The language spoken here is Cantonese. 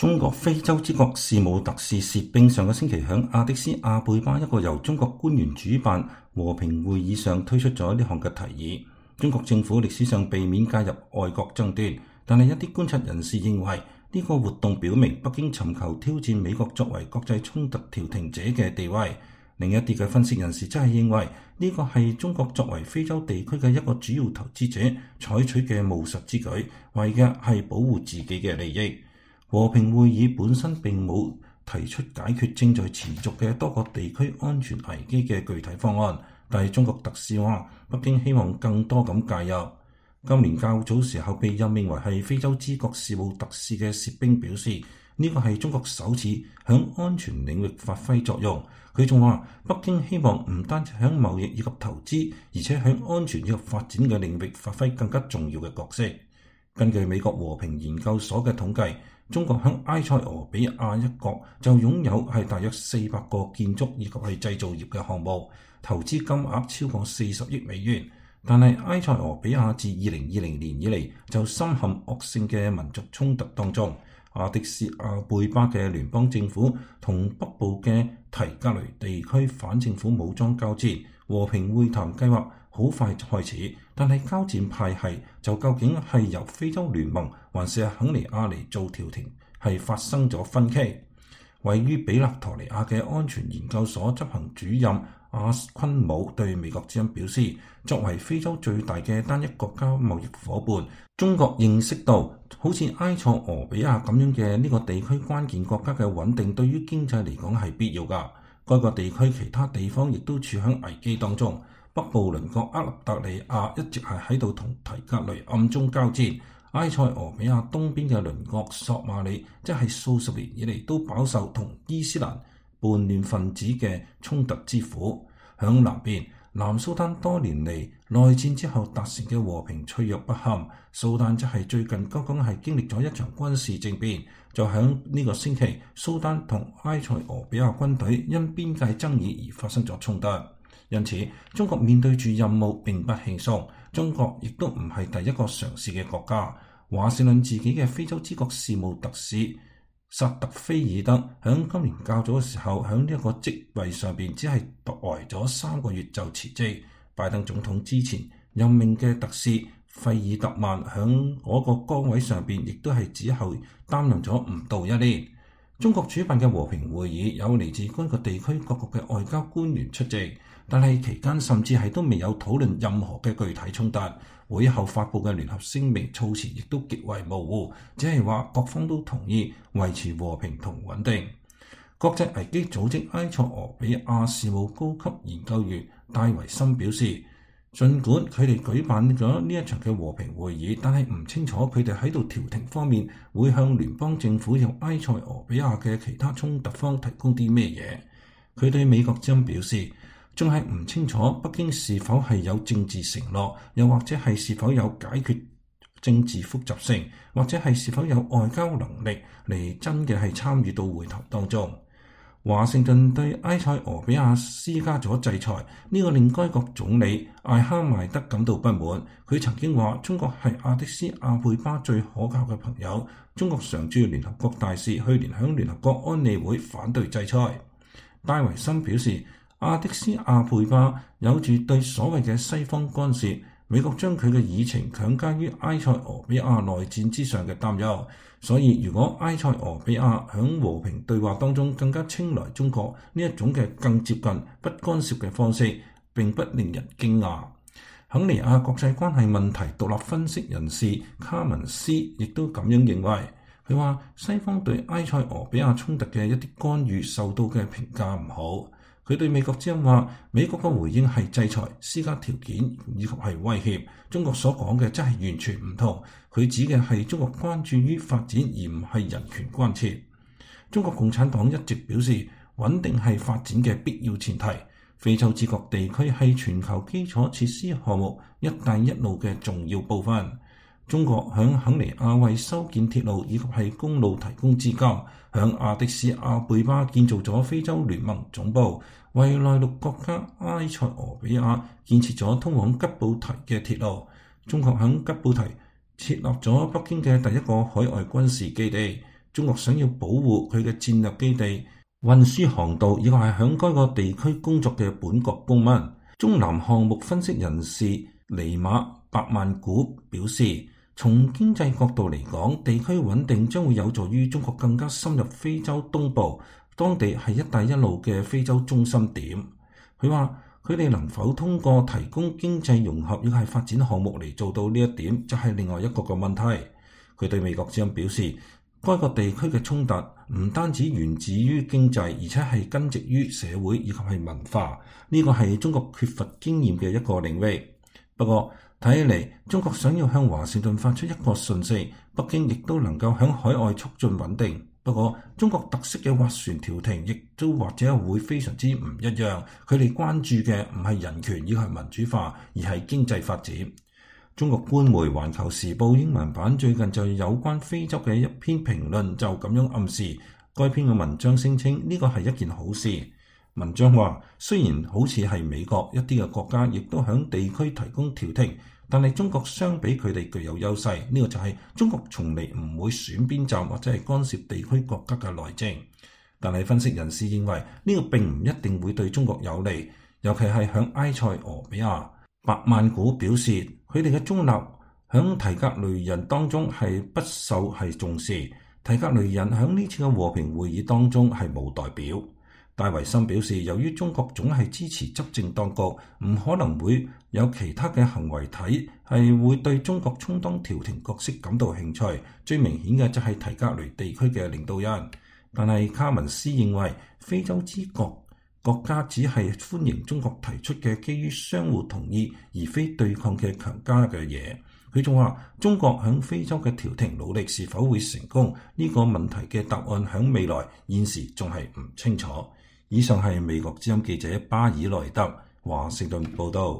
中國非洲之國事務特使薛冰上個星期喺阿迪斯阿貝巴一個由中國官員主辦和平會議上推出咗呢項嘅提議。中國政府歷史上避免介入外國爭端，但係一啲觀察人士認為呢個活動表明北京尋求挑戰美國作為國際衝突調停者嘅地位。另一啲嘅分析人士則係認為呢個係中國作為非洲地區嘅一個主要投資者採取嘅務實之舉，為嘅係保護自己嘅利益。和平會議本身並冇提出解決正在持續嘅多個地區安全危機嘅具體方案，但係中國特使話北京希望更多咁介入。今年較早時候被任命為係非洲之國事務特使嘅薛冰表示，呢個係中國首次響安全領域發揮作用。佢仲話北京希望唔單止響貿易以及投資，而且響安全以及發展嘅領域發揮更加重要嘅角色。根據美國和平研究所嘅統計，中國響埃塞俄比亞一國就擁有係大約400個建築以及係製造業嘅項目，投資金額超過40億美元。但係埃塞俄比亞自2020年以嚟就深陷惡性嘅民族衝突當中。阿迪斯阿貝巴嘅聯邦政府同北部嘅提格雷地區反政府武裝交戰，和平會談計劃好快開始，但係交戰派系就究竟係由非洲聯盟還是肯尼亞嚟做調停，係發生咗分歧。位於比勒陀利亞嘅安全研究所執行主任阿昆姆對美國之音表示，作為非洲最大嘅單一國家貿易夥伴，中國認識到好似埃塞俄比亞咁樣嘅呢個地區關鍵國家嘅穩定對於經濟嚟講係必要㗎。該個地區其他地方亦都處喺危機當中，北部鄰國厄立特里亞一直係喺度同提格雷暗中交戰。埃塞俄比亞東邊嘅鄰國索馬里，即係數十年以嚟都飽受同伊斯蘭叛亂分子嘅衝突之苦。響南邊，南蘇丹多年嚟內戰之後達成嘅和平脆弱不堪，蘇丹則係最近剛剛係經歷咗一場軍事政變。就響呢個星期，蘇丹同埃塞俄比亞軍隊因邊界爭議而發生咗衝突。因此，中國面對住任務並不輕鬆。中國亦都唔係第一個嘗試嘅國家。華盛頓自己嘅非洲之國事務特使薩特菲爾德響今年較早嘅時候，響呢一個職位上邊只係呆咗3個月就辭職。拜登總統之前任命嘅特使費爾特曼響嗰個崗位上邊，亦都係只係擔任咗唔到1年。中國主辦嘅和平會議有嚟自該個地區各國嘅外交官員出席，但係期間甚至係都未有討論任何嘅具體衝突。會後發布嘅聯合聲明措辭亦都極為模糊，只係話各方都同意維持和平同穩定。國際危機組織埃塞俄比亞事務高級研究員戴維森表示，儘管佢哋舉辦咗呢一場嘅和平會議，但係唔清楚佢哋喺度調停方面會向聯邦政府同埃塞俄比亞嘅其他衝突方提供啲咩嘢。佢對美國之音表示，仲係唔清楚北京是否係有政治承諾，又或者係是否有解決政治複雜性，或者係是否有外交能力嚟真嘅係參與到會談當中。華盛頓對埃塞俄比亞施加咗制裁，呢個令該國總理艾哈邁德感到不滿。佢曾經話中國係阿迪斯阿貝巴最可靠嘅朋友。中國常駐聯合國大使去年響聯合國安理會反對制裁。戴維森表示，阿迪斯阿貝巴有住對所謂嘅西方干涉，美國將佢嘅議程強加於埃塞俄比亞內戰之上嘅擔憂。所以如果埃塞俄比亞響和平對話當中更加青睞中國呢一種嘅更接近不干涉嘅方式，並不令人驚訝。肯尼亞國際關係問題獨立分析人士卡文斯亦都咁樣認為。佢話西方對埃塞俄比亞衝突嘅一啲干預受到嘅評價唔好。佢對美國之音話，美國嘅回應係制裁、施加條件以及係威脅。中國所講嘅真係完全唔同。佢指嘅係中國關注於發展而唔係人權關切。中國共產黨一直表示，穩定係發展嘅必要前提。非洲之國地區係全球基礎設施項目一帶一路嘅重要部分。中國響肯尼亞為修建鐵路以及係公路提供資金，響阿迪斯阿貝巴建造咗非洲聯盟總部，為內陸國家埃塞俄比亞建設咗通往吉布提嘅鐵路。中國響吉布提設立咗北京嘅第一個海外軍事基地。 中國想要保護佢嘅戰略基地、運輸航道以及係響該個地區工作嘅本國公民。中南項目分析人士尼馬白曼古表示，從經濟角度嚟講，地區穩定將會有助於中國更加深入非洲東部，當地係一帶一路嘅非洲中心點。佢話佢哋能否通過提供經濟融合亦係發展項目嚟做到呢一點，就係另外一個嘅問題。佢對美國之音表示，該個地區嘅衝突唔單止源自於經濟，而且係根植於社會以及係文化。呢個係中國缺乏經驗嘅一個領域。不過睇起嚟，中國想要向華盛頓發出一個訊息，北京亦都能夠響海外促進穩定。不過中國特色嘅斡旋調停亦都或者會非常之唔一樣。佢哋關注嘅唔係人權以及民主化，而係經濟發展。中國官媒《環球時報》英文版最近就有關非洲嘅一篇評論，就咁樣暗示，該篇嘅文章聲稱呢個係一件好事。文章話，雖然好似係美國一啲嘅國家亦都響地區提供調停，但係中國相比佢哋具有優勢。呢個就係中國從嚟唔會選邊站或者係干涉地區國家嘅內政。但係分析人士認為呢個並唔一定會對中國有利，尤其係響埃塞俄比亞。白曼古表示，佢哋嘅中立響提格雷人當中係不受係重視。提格雷人響呢次嘅和平會議當中係冇代表。戴維森表示，由於中國總係支持執政當局，唔可能會有其他嘅行為體係會對中國充當調停角色感到興趣。最明顯嘅就係提格雷地區嘅領導人。但係卡文斯認為，非洲之國家只係歡迎中國提出嘅基於相互同意而非對抗嘅強加嘅嘢。佢仲話，中國響非洲嘅調停努力是否會成功，呢個問題嘅答案響未來現時仲係唔清楚。以上係美國之音記者巴爾萊德華盛頓報道。